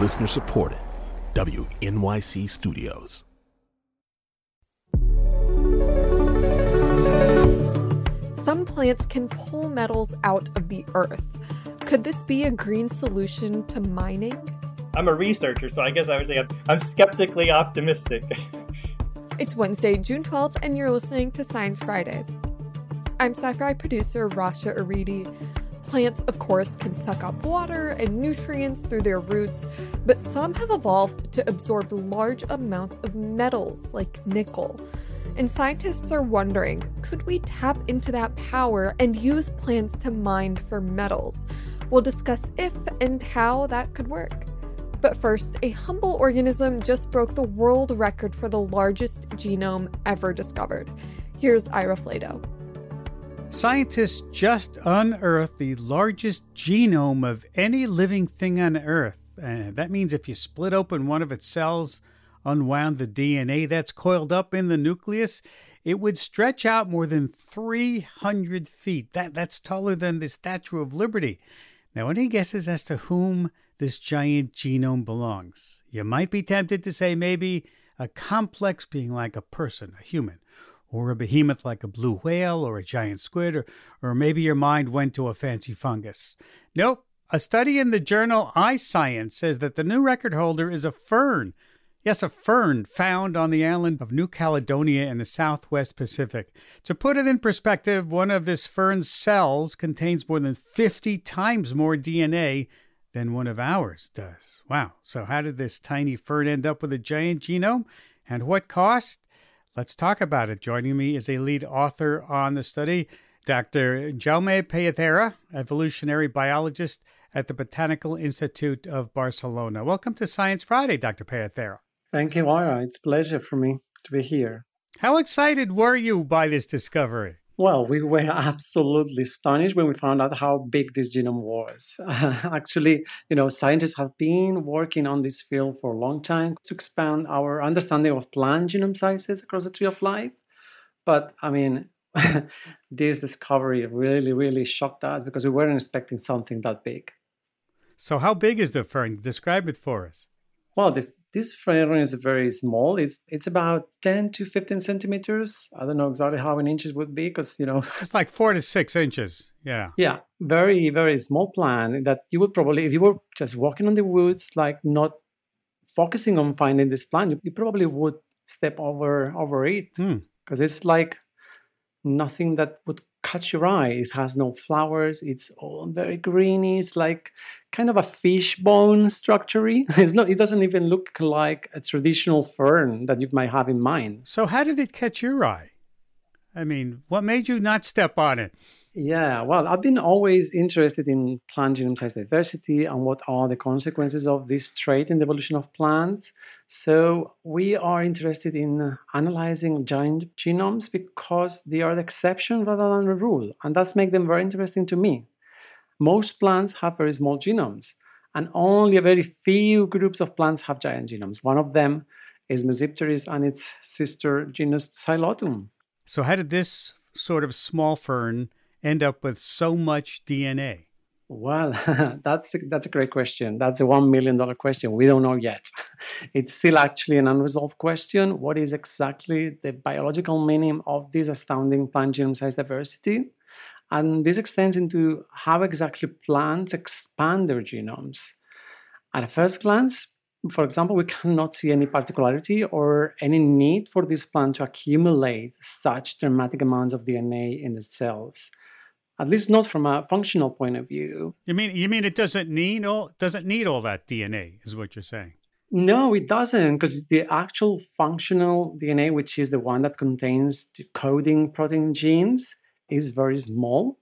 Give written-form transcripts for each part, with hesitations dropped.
Listener supported. WNYC Studios. Some plants can pull metals out of the earth. Could this be a green solution to mining? I'm a researcher, so I guess I would say I'm skeptically optimistic. It's Wednesday, June 12th, and you're listening to Science Friday. I'm sci-fi producer Rasha Aridi. Plants, of course, can suck up water and nutrients through their roots, but some have evolved to absorb large amounts of metals like nickel. And scientists are wondering, could we tap into that power and use plants to mine for metals? We'll discuss if and how that could work. But first, a humble organism just broke the world record for the largest genome ever discovered. Here's Ira Flato. Scientists just unearthed the largest genome of any living thing on Earth. That means if you split open one of its cells, unwound the DNA that's coiled up in the nucleus, it would stretch out more than 300 feet. That's taller than the Statue of Liberty. Now, any guesses as to whom this giant genome belongs? You might be tempted to say maybe a complex being like a person, a human, or a behemoth like a blue whale or a giant squid, or maybe your mind went to a fancy fungus. Nope. A study in the journal iScience says that the new record holder is a fern. Yes, a fern found on the island of New Caledonia in the southwest Pacific. To put it in perspective, one of this fern's cells contains more than 50 times more DNA than one of ours does. Wow. So how did this tiny fern end up with a giant genome? And what cost? Let's talk about it. Joining me is a lead author on the study, Dr. Jaume Pelletera, evolutionary biologist at the Botanical Institute of Barcelona. Welcome to Science Friday, Dr. Pelletera. Thank you, Ira. It's a pleasure for me to be here. How excited were you by this discovery? Well, we were absolutely astonished when we found out how big this genome was. Actually, scientists have been working on this field for a long time to expand our understanding of plant genome sizes across the tree of life. But, this discovery really, really shocked us because we weren't expecting something that big. So how big is the fern? Describe it for us. Well, this fern is very small. It's about 10 to 15 centimeters. I don't know exactly how many inches would be because, It's like 4 to 6 inches. Yeah. Yeah, very, very small plant that you would probably, if you were just walking on the woods, like not focusing on finding this plant, you probably would step over it because it's like nothing that would catch your eye. It has no flowers. It's all very greeny. It's like kind of a fish bone structure. It doesn't even look like a traditional fern that you might have in mind. So how did it catch your eye? What made you not step on it? Yeah, well, I've been always interested in plant genome size diversity and what are the consequences of this trait in the evolution of plants. So we are interested in analyzing giant genomes because they are the exception rather than the rule. And that's make them very interesting to me. Most plants have very small genomes, and only a very few groups of plants have giant genomes. One of them is Mesipteris and its sister genus Psilotum. So how did this sort of small fern end up with so much DNA? Well, that's a great question. That's a $1 million question. We don't know yet. It's still actually an unresolved question. What is exactly the biological meaning of this astounding plant genome size diversity? And this extends into how exactly plants expand their genomes. At a first glance, for example, we cannot see any particularity or any need for this plant to accumulate such dramatic amounts of DNA in the cells. At least not from a functional point of view. You mean it doesn't need all that DNA, is what you're saying? No, it doesn't, because the actual functional DNA, which is the one that contains the coding protein genes, is very small.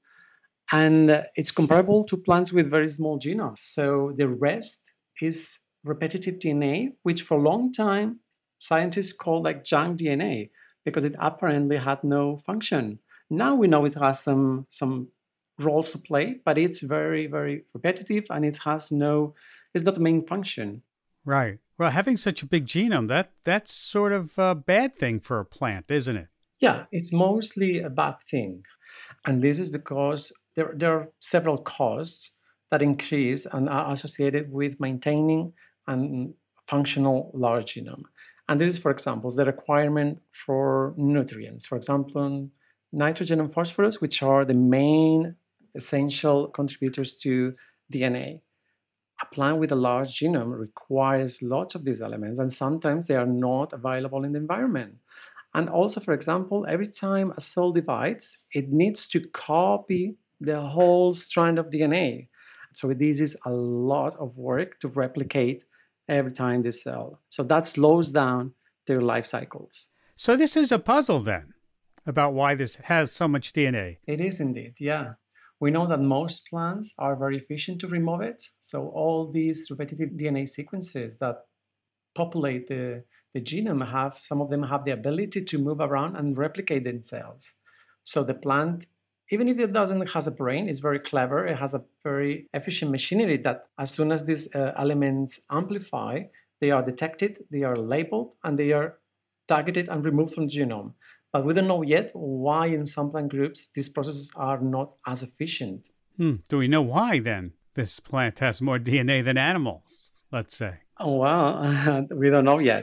And it's comparable to plants with very small genomes. So the rest is repetitive DNA, which for a long time scientists called like junk DNA because it apparently had no function. Now we know it has some roles to play, but it's very, very repetitive and it's not the main function. Right. Well, having such a big genome, that's sort of a bad thing for a plant, isn't it? Yeah, it's mostly a bad thing. And this is because there are several costs that increase and are associated with maintaining and functional large genome. And this is, for example, the requirement for nutrients. For example, nitrogen and phosphorus, which are the main essential contributors to DNA. A plant with a large genome requires lots of these elements, and sometimes they are not available in the environment. And also, for example, every time a cell divides, it needs to copy the whole strand of DNA. So this is a lot of work to replicate every time this cell. So that slows down their life cycles. So this is a puzzle then about why this has so much DNA. It is indeed, yeah. We know that most plants are very efficient to remove it. So all these repetitive DNA sequences that populate the genome some of them have the ability to move around and replicate themselves. So the plant, even if it doesn't have a brain, is very clever. It has a very efficient machinery that as soon as these elements amplify, they are detected, they are labeled, and they are targeted and removed from the genome. But we don't know yet why in some plant groups these processes are not as efficient. Do we know why then this plant has more DNA than animals, let's say? Oh, well, we don't know yet.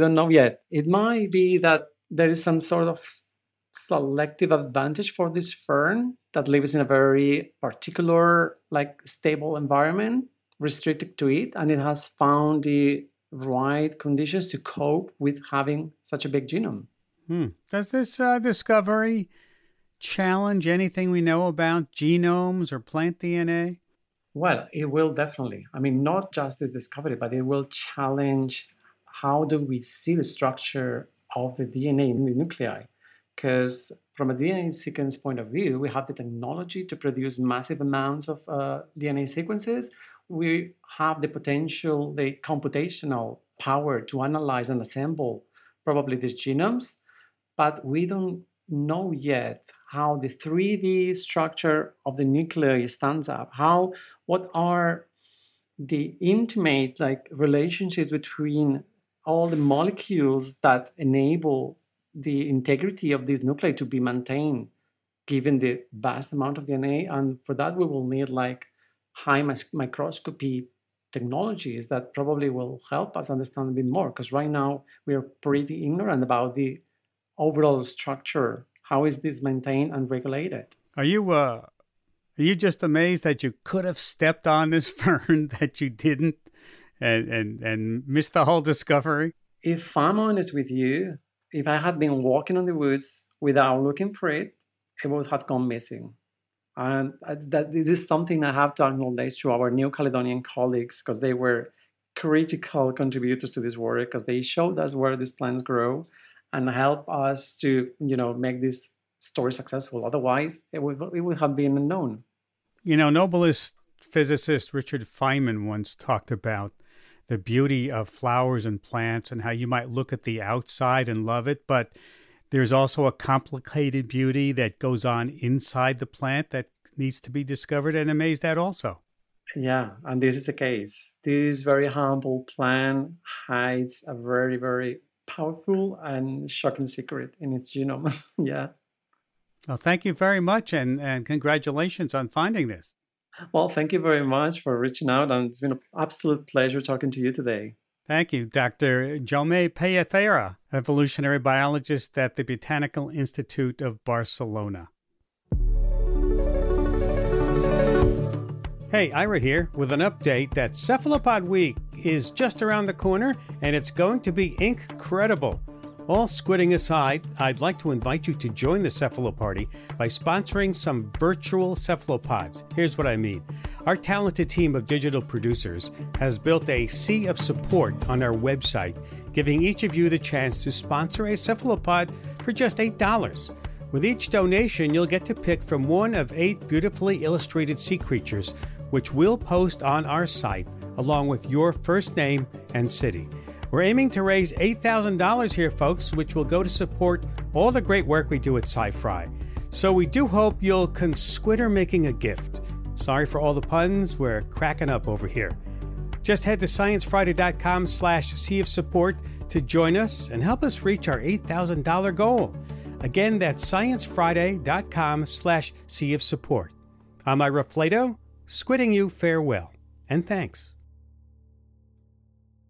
It might be that there is some sort of selective advantage for this fern that lives in a very particular, stable environment, restricted to it, and it has found the right conditions to cope with having such a big genome. Does this discovery challenge anything we know about genomes or plant DNA? Well, it will definitely. I mean, not just this discovery, but it will challenge how do we see the structure of the DNA in the nuclei. Because from a DNA sequence point of view, we have the technology to produce massive amounts of DNA sequences. We have the potential, the computational power to analyze and assemble probably these genomes, but we don't know yet how the 3D structure of the nuclei stands up. What are the intimate relationships between all the molecules that enable the integrity of these nuclei to be maintained, given the vast amount of DNA. And for that, we will need high microscopy technologies that probably will help us understand a bit more. Because right now, we are pretty ignorant about the overall structure. How is this maintained and regulated? Are you just amazed that you could have stepped on this fern that you didn't and missed the whole discovery? If I'm honest with you, if I had been walking on the woods without looking for it, it would have gone missing. And that this is something I have to acknowledge to our New Caledonian colleagues, because they were critical contributors to this work, because they showed us where these plants grow and help us to, make this story successful. Otherwise, it would have been unknown. Nobelist physicist Richard Feynman once talked about the beauty of flowers and plants and how you might look at the outside and love it, but there's also a complicated beauty that goes on inside the plant that needs to be discovered and amazed at also. Yeah, and this is the case. This very humble plant hides a very, very powerful and shocking secret in its genome. Yeah. Well, thank you very much, and congratulations on finding this. Well, thank you very much for reaching out, and it's been an absolute pleasure talking to you today. Thank you, Dr. Jaume Pellathera, evolutionary biologist at the Botanical Institute of Barcelona. Hey, Ira here with an update that Cephalopod Week is just around the corner, and it's going to be incredible. All squidding aside, I'd like to invite you to join the Cephaloparty by sponsoring some virtual cephalopods. Here's what I mean. Our talented team of digital producers has built a sea of support on our website, giving each of you the chance to sponsor a cephalopod for just $8. With each donation, you'll get to pick from one of 8 beautifully illustrated sea creatures, which we'll post on our site, along with your first name and city. We're aiming to raise $8,000 here, folks, which will go to support all the great work we do at Sci-Fry. So we do hope you'll consider making a gift. Sorry for all the puns, we're cracking up over here. Just head to sciencefriday.com/sea of support to join us and help us reach our $8,000 goal. Again, that's sciencefriday.com/sea of support. I'm Ira Flato, squidding you farewell, and thanks.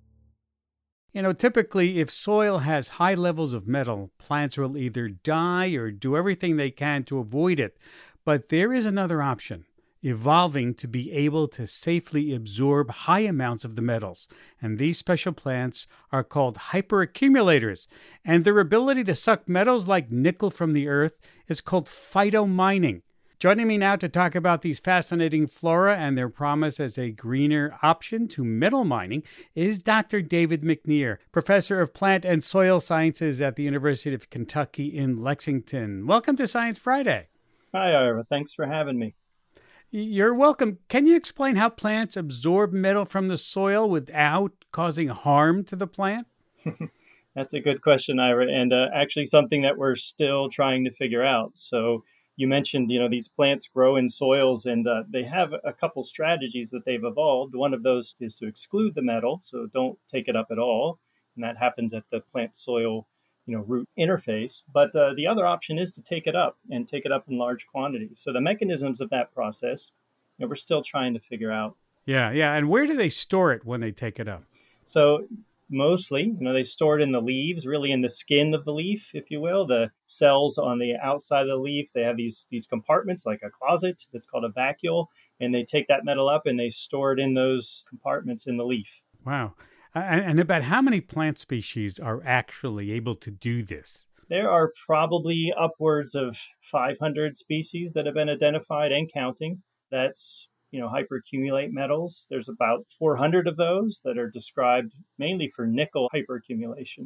Typically, if soil has high levels of metal, plants will either die or do everything they can to avoid it. But there is another option, evolving to be able to safely absorb high amounts of the metals. And these special plants are called hyperaccumulators. And their ability to suck metals like nickel from the earth is called phytomining. Joining me now to talk about these fascinating flora and their promise as a greener option to metal mining is Dr. David McNear, professor of plant and soil sciences at the University of Kentucky in Lexington. Welcome to Science Friday. Hi, Ira. Thanks for having me. You're welcome. Can you explain how plants absorb metal from the soil without causing harm to the plant? That's a good question, Ira, and actually something that we're still trying to figure out. So you mentioned, these plants grow in soils, and they have a couple strategies that they've evolved. One of those is to exclude the metal, so don't take it up at all. And that happens at the plant soil, root interface. But the other option is to take it up and take it up in large quantities. So the mechanisms of that process, we're still trying to figure out. Yeah. And where do they store it when they take it up? So mostly, they store it in the leaves, really in the skin of the leaf, if you will. The cells on the outside of the leaf, they have these compartments like a closet. It's called a vacuole. And they take that metal up and they store it in those compartments in the leaf. Wow. And about how many plant species are actually able to do this? There are probably upwards of 500 species that have been identified and counting. That's hyperaccumulate metals. There's about 400 of those that are described mainly for nickel hyperaccumulation.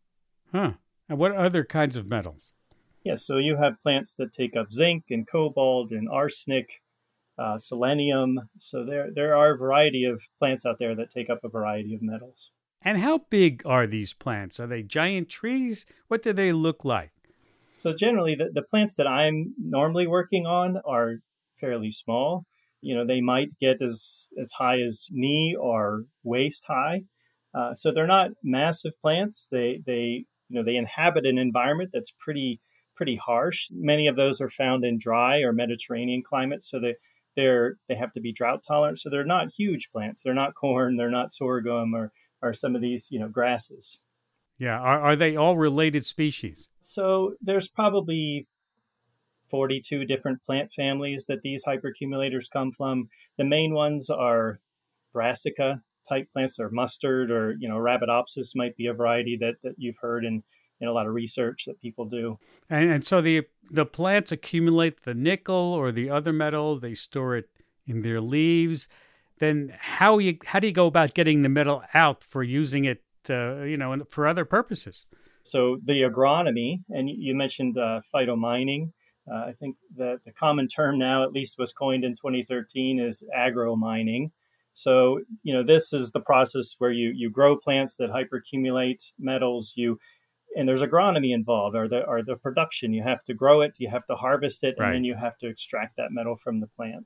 Huh. And what other kinds of metals? Yeah, so you have plants that take up zinc and cobalt and arsenic, selenium. So there are a variety of plants out there that take up a variety of metals. And how big are these plants? Are they giant trees? What do they look like? So generally, the plants that I'm normally working on are fairly small. They might get as high as knee or waist high. So they're not massive plants. They inhabit an environment that's pretty harsh. Many of those are found in dry or Mediterranean climates. So they have to be drought tolerant. So they're not huge plants. They're not corn. They're not sorghum or some of these, grasses. Yeah. Are they all related species? So there's probably 42 different plant families that these hyperaccumulators come from. The main ones are brassica type plants, or mustard, or Arabidopsis might be a variety that you've heard in a lot of research that people do. And so the plants accumulate the nickel or the other metal. They store it in their leaves. Then how do you go about getting the metal out for using it, for other purposes? So the agronomy, and you mentioned phytomining. I think that the common term now, at least was coined in 2013, is agromining. So, this is the process where you grow plants that hyperaccumulate metals. And there's agronomy involved, or the production. You have to grow it, you have to harvest it, and then you have to extract that metal from the plant.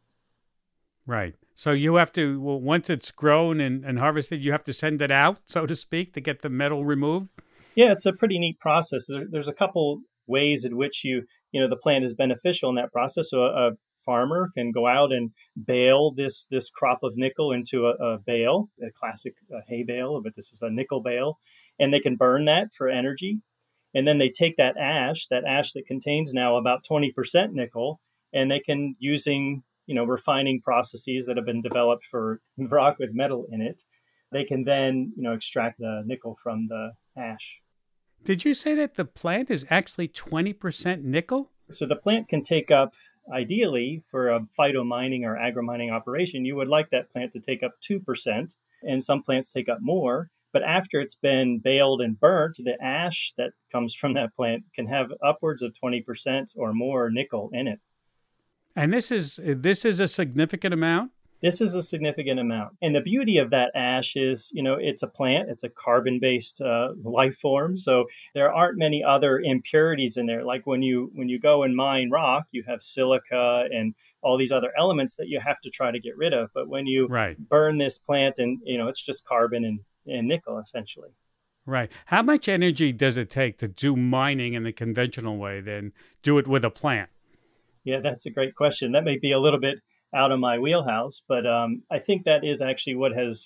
Right. So you have to, once it's grown and harvested, you have to send it out, so to speak, to get the metal removed? Yeah, it's a pretty neat process. There's a couple ways in which the plant is beneficial in that process. So a farmer can go out and bale this crop of nickel into a bale, a classic hay bale, but this is a nickel bale, and they can burn that for energy. And then they take that ash that contains now about 20% nickel, and they can, using refining processes that have been developed for rock with metal in it, they can then extract the nickel from the ash. Did you say that the plant is actually 20% nickel? So the plant can take up, ideally, for a phytomining or agromining operation, you would like that plant to take up 2%, and some plants take up more. But after it's been baled and burnt, the ash that comes from that plant can have upwards of 20% or more nickel in it. And this is a significant amount? This is a significant amount. And the beauty of that ash is, it's a plant, it's a carbon-based life form. So there aren't many other impurities in there. Like when you go and mine rock, you have silica and all these other elements that you have to try to get rid of. But when you burn this plant, and it's just carbon and nickel, essentially. Right. How much energy does it take to do mining in the conventional way, then do it with a plant? Yeah, that's a great question. That may be a little bit out of my wheelhouse, but I think that is actually what has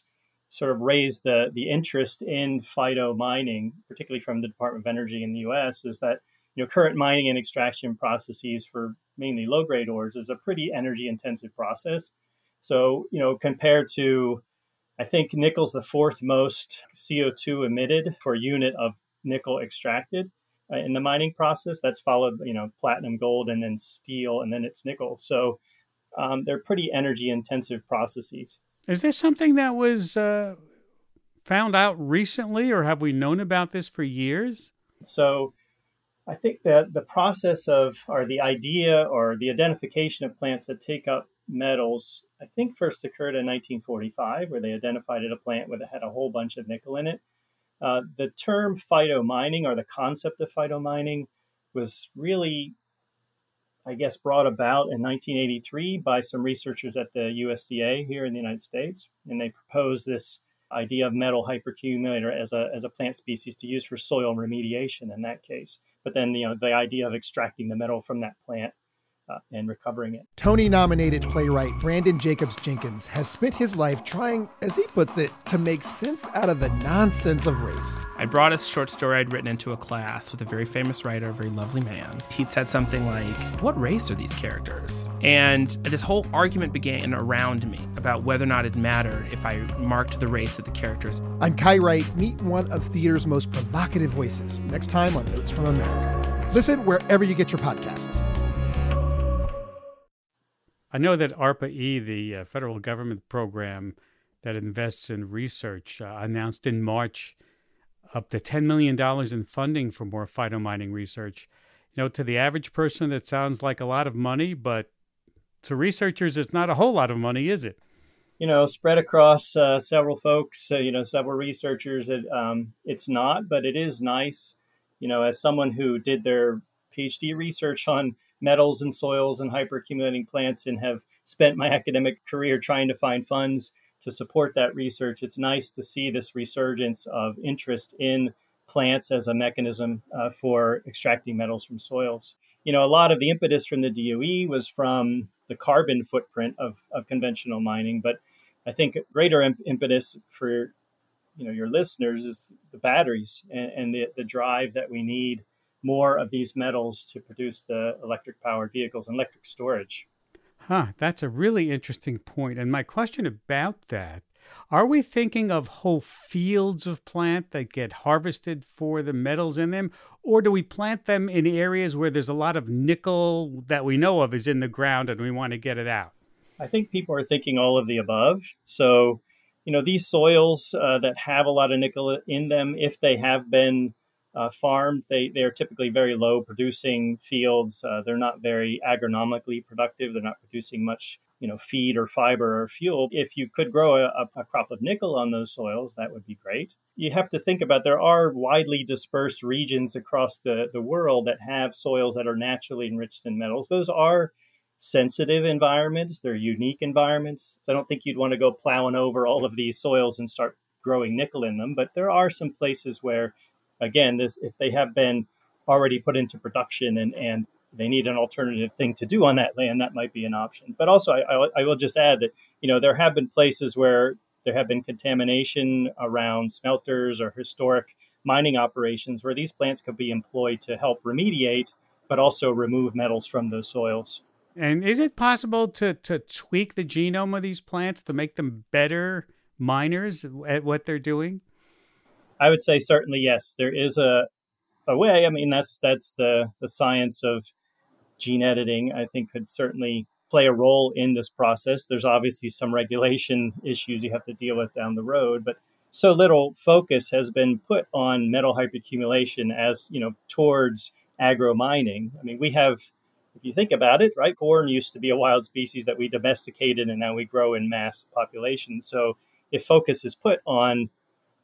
sort of raised the interest in phyto mining, particularly from the Department of Energy in the U.S., is that current mining and extraction processes for mainly low-grade ores is a pretty energy-intensive process. So, compared to, I think nickel's the fourth most CO2 emitted for unit of nickel extracted in the mining process. That's followed, platinum, gold, and then steel, and then it's nickel. So they're pretty energy-intensive processes. Is this something that was found out recently, or have we known about this for years? So I think that the process or the idea or the identification of plants that take up metals, I think first occurred in 1945, where they identified a plant that had a whole bunch of nickel in it. The term phytomining, or the concept of phytomining, was really, I guess, brought about in 1983 by some researchers at the USDA here in the United States. And they proposed this idea of metal hyperaccumulator as a plant species to use for soil remediation in that case. But then, the idea of extracting the metal from that plant and recovering it. Tony-nominated playwright Brandon Jacobs Jenkins has spent his life trying, as he puts it, to make sense out of the nonsense of race. I brought a short story I'd written into a class with a very famous writer, a very lovely man. He said something like, "What race are these characters?" And this whole argument began around me about whether or not it mattered if I marked the race of the characters. I'm Kai Wright. Meet one of theater's most provocative voices next time on Notes from America. Listen wherever you get your podcasts. I know that ARPA-E, the federal government program that invests in research, announced in March up to $10 million in funding for more phytomining research. To the average person, that sounds like a lot of money, but to researchers, it's not a whole lot of money, is it? Spread across several folks, several researchers, it's not, but it is nice. As someone who did their PhD research on metals and soils and hyperaccumulating plants and have spent my academic career trying to find funds to support that research, it's nice to see this resurgence of interest in plants as a mechanism for extracting metals from soils. A lot of the impetus from the DOE was from the carbon footprint of conventional mining, but I think greater impetus for your listeners is the batteries and the drive that we need more of these metals to produce the electric-powered vehicles and electric storage. That's a really interesting point. And my question about that, are we thinking of whole fields of plant that get harvested for the metals in them? Or do we plant them in areas where there's a lot of nickel that we know of is in the ground and we want to get it out? I think people are thinking all of the above. So, these soils that have a lot of nickel in them, if they have been farmed, they are typically very low producing fields. They're not very agronomically productive. They're not producing much, feed or fiber or fuel. If you could grow a crop of nickel on those soils, that would be great. You have to think about there are widely dispersed regions across the world that have soils that are naturally enriched in metals. Those are sensitive environments. They're unique environments. So I don't think you'd want to go plowing over all of these soils and start growing nickel in them. But there are some places where, again, if they have been already put into production and they need an alternative thing to do on that land, that might be an option. But also, I will just add that, there have been places where there have been contamination around smelters or historic mining operations where these plants could be employed to help remediate, but also remove metals from those soils. And is it possible to tweak the genome of these plants to make them better miners at what they're doing? I would say certainly yes. There is a way. I mean, that's the science of gene editing. I think could certainly play a role in this process. There's obviously some regulation issues you have to deal with down the road, but so little focus has been put on metal hyperaccumulation as towards agro mining. I mean, we have, if you think about it, right? Corn used to be a wild species that we domesticated, and now we grow in mass populations. So if focus is put on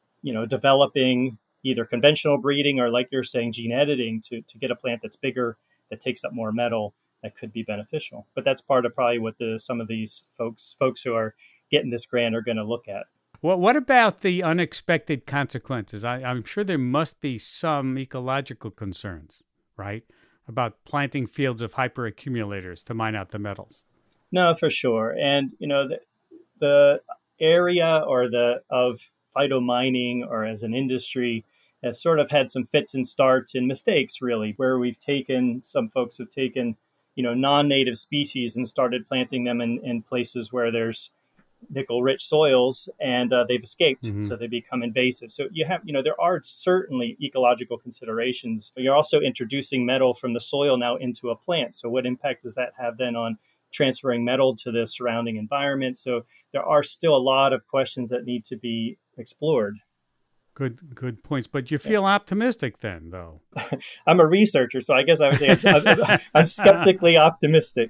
developing either conventional breeding or, like you're saying, gene editing to get a plant that's bigger, that takes up more metal, that could be beneficial. But that's part of probably what some of these folks who are getting this grant are going to look at. Well, what about the unexpected consequences? I'm sure there must be some ecological concerns, right, about planting fields of hyperaccumulators to mine out the metals. No, for sure. And, the area or of phytomining or as an industry has sort of had some fits and starts and mistakes, really, where some folks have taken, non-native species and started planting them in places where there's nickel-rich soils, and they've escaped, so they become invasive. So there are certainly ecological considerations. But you're also introducing metal from the soil now into a plant. So what impact does that have then on transferring metal to the surrounding environment? So there are still a lot of questions that need to be explored. Good points. But you feel optimistic then, though? I'm a researcher, so I guess I would say I'm skeptically optimistic.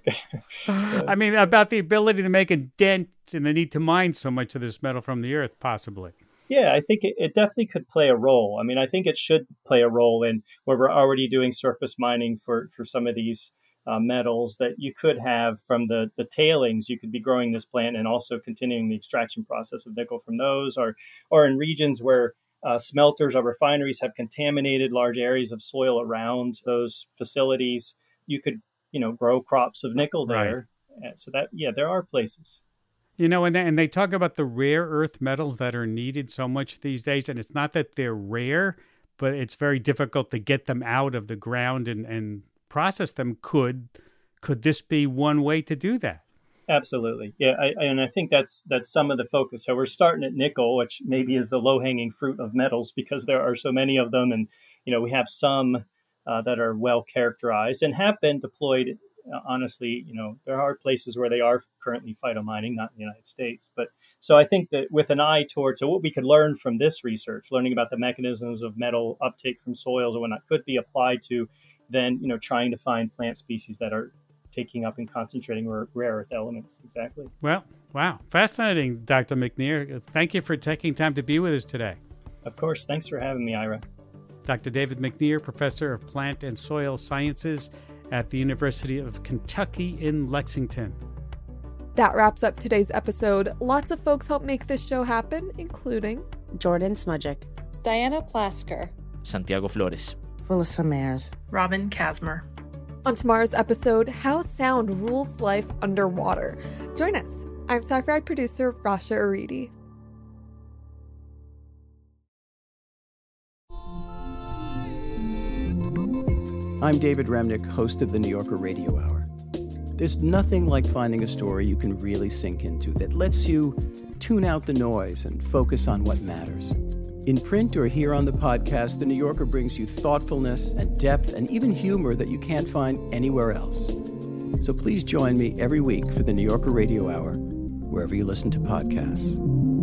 I mean, about the ability to make a dent and the need to mine so much of this metal from the earth, possibly. Yeah, I think it definitely could play a role. I mean, I think it should play a role in where we're already doing surface mining for some of these metals that you could have from the tailings. You could be growing this plant and also continuing the extraction process of nickel from those, or in regions where smelters or refineries have contaminated large areas of soil around those facilities. You could, grow crops of nickel there. Right. So there are places. And they talk about the rare earth metals that are needed so much these days. And it's not that they're rare, but it's very difficult to get them out of the ground and process them. Could this be one way to do that? Absolutely. Yeah. I think that's some of the focus. So we're starting at nickel, which maybe is the low-hanging fruit of metals because there are so many of them. And, we have some that are well characterized and have been deployed. Honestly, there are places where they are currently phytomining, not in the United States. But so I think that with an eye towards what we could learn from this research, learning about the mechanisms of metal uptake from soils and whatnot could be applied to then, trying to find plant species that are taking up and concentrating rare earth elements. Exactly. Well, wow. Fascinating, Dr. McNear. Thank you for taking time to be with us today. Of course. Thanks for having me, Ira. Dr. David McNear, Professor of Plant and Soil Sciences at the University of Kentucky in Lexington. That wraps up today's episode. Lots of folks helped make this show happen, including Jordan Smudgick, Diana Plasker, Santiago Flores, Phyllis Samers, Robin Kazmer. On tomorrow's episode, how sound rules life underwater. Join us. I'm sci-fi producer Rasha Aridi. I'm David Remnick, host of the New Yorker Radio Hour. There's nothing like finding a story you can really sink into that lets you tune out the noise and focus on what matters. In print or here on the podcast, The New Yorker brings you thoughtfulness and depth and even humor that you can't find anywhere else. So please join me every week for The New Yorker Radio Hour, wherever you listen to podcasts.